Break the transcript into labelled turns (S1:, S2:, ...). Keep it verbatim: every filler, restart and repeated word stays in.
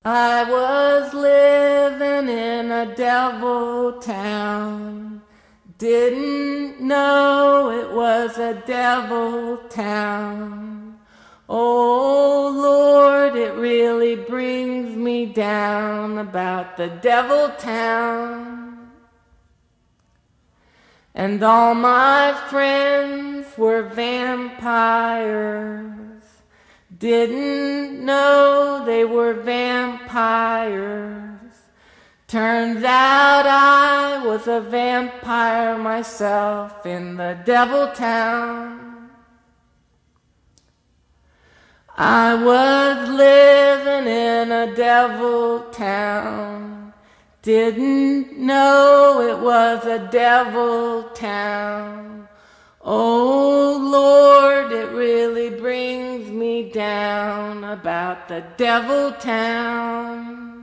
S1: I was living in a devil town. Didn't know it was a devil town. Oh Lord, it really brings me down about the devil town. And all my friends were vampires. Didn't know they were vampires. Turns out I was a vampire myself in the devil town. I was living in a devil town. Didn't know it was a devil town. Oh Lord, it really brings me down about the devil town.